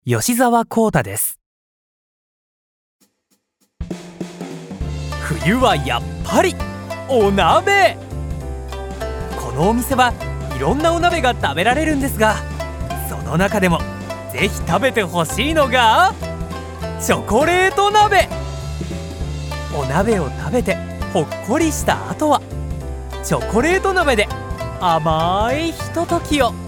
吉澤浩太です。冬はやっぱりお鍋。このお店はいろんなお鍋が食べられるんですが、その中でもぜひ食べてほしいのがチョコレート鍋。お鍋を食べてほっこりした後はチョコレート鍋で甘いひとときを。